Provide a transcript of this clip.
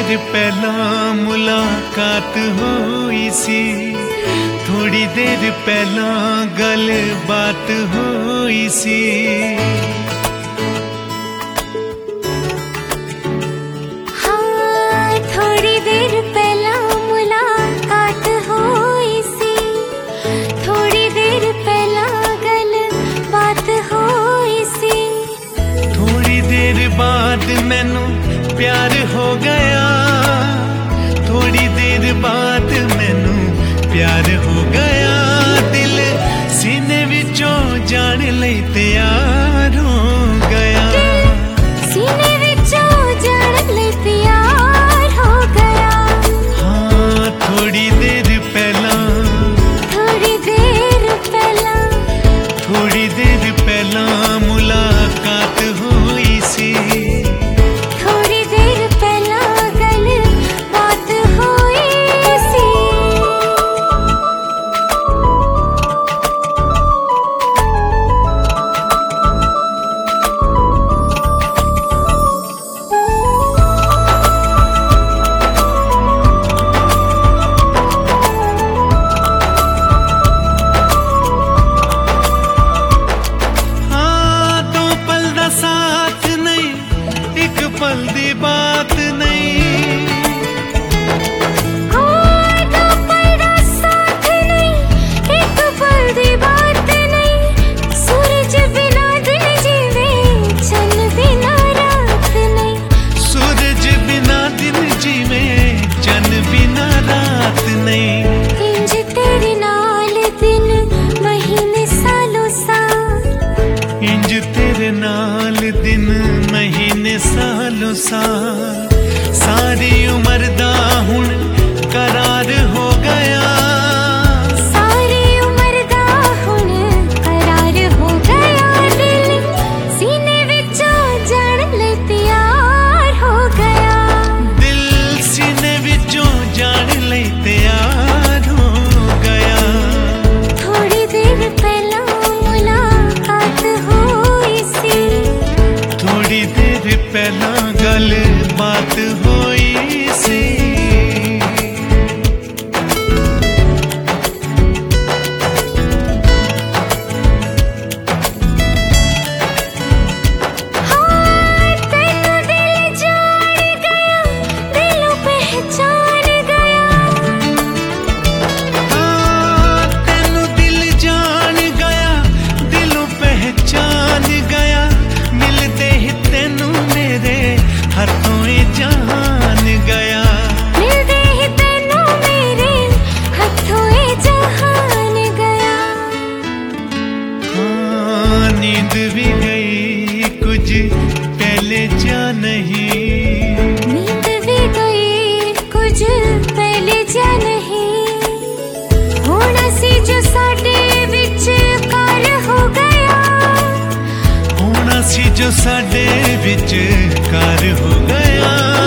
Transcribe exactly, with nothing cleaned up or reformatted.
देर पहला मुलाकात हुई सी, थोड़ी देर पहला गल बात हुई सी। हाँ, थोड़ी देर पहला मुलाकात हुई सी, थोड़ी देर पहला गल बात हुई सी। थोड़ी देर बाद मैनू प्यार हो गया, थोड़ी देर बाद मैनू प्यार हो गया। दिल सीने विचों जान लई तैयार हो गया, सीने विचों जान लई तैयार हो गया। हाँ, थोड़ी देर पहला थोड़ी देर पहला थोड़ी देर पहला मुलाकात हुई सी, थोड़ी देर पहला गल बात हुई सी। हाँ, दो पल दा साथ नहीं, एक पल दी बात नहीं। हाँ, दो पल दा साथ नहीं, एक पल दी बात नहीं। सूरज बिना दिन जीवे, चंद बिना रात नहीं। सूरज बिना दिन जीवे, चन बिना रात नहीं। इंज तेरे नाल दिन महीने सालों साल, इंज तेरे नाल दिन महीने सालों साल। सारी उम्र दा हुण करार हो गया, सारी उम्र दा हुण करार हो गया। दिल सीने विचों जान लई तैयार हो गया, दिल सीने विचों जान लई तैयार हो गया। थोड़ी देर पहला मुलाकात हुई सी, थोड़ी देर पहला गल बात हुई सी। हाँ, तैनू दिल जान गया, दिलों पहचान गया। हाँ, तेनू दिल जान गया, दिलों पहचान गया। मिलते ही तेनू मेरे हाथों ये जहान गया। मिलते ही तैनू मेरे हथों ये जहान गया। हाँ, नींद भी गई कुछ पहले जा नहीं, नींद भी गई कुछ पहले जा नहीं। होना सी जो साडे विच कार हो गया, होना सी जो साडे विच कार हो गया।